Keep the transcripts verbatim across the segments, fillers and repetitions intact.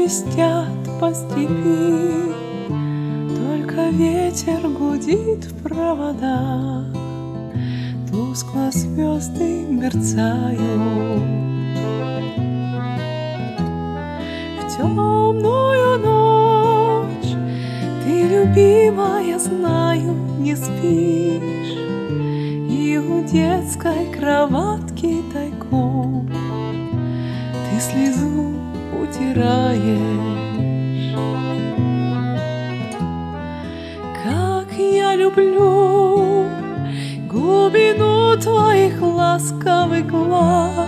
свистят по степи, только ветер гудит в проводах, тускло звезды мерцают. В темную ночь ты, любимая, знаю, не спишь, и у детской кроватки тайком ты слезу утираешь. Как я люблю глубину твоих ласковых глаз,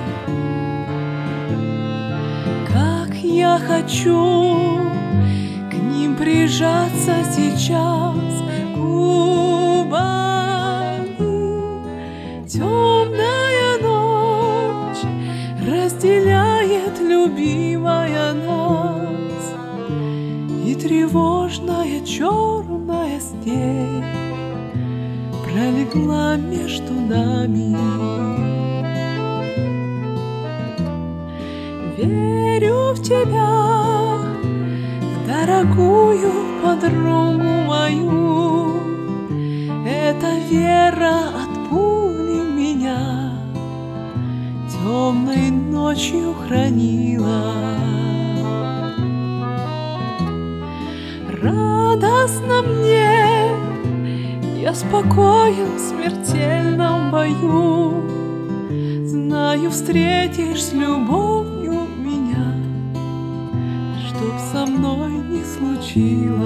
как я хочу к ним прижаться сейчас губами. Темная ночь разделяет, любимая, нас, и тревожная черная степь пролегла между нами. Верю в тебя, в дорогую подругу мою, эта вера от пули меня темной ночью хранила. Радостно мне, я спокоен в смертельном бою, знаю, встретишь с любовью меня, чтоб со мной не случилось.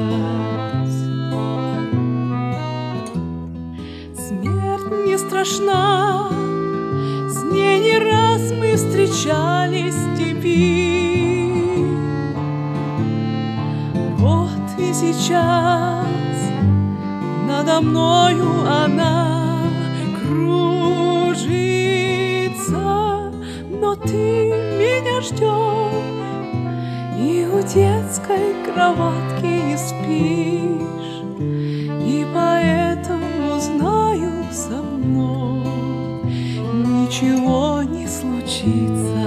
Смерть не страшна, с ней не раз мы встречались в степи. Вот и сейчас надо мною она кружится, но ты меня ждешь, и у детской кроватки не спишь, и поэтому знаю, со мной ничего не случится.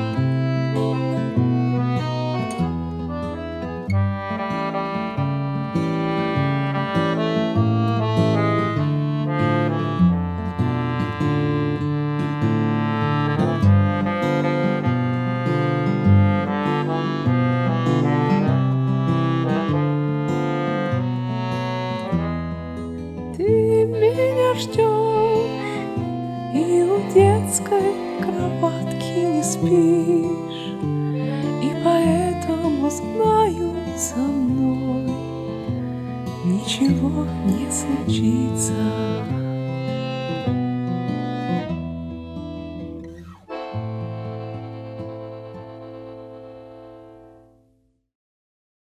Меня ждешь, и у детской кроватки не спишь, и поэтому знаю, со мной ничего не случится.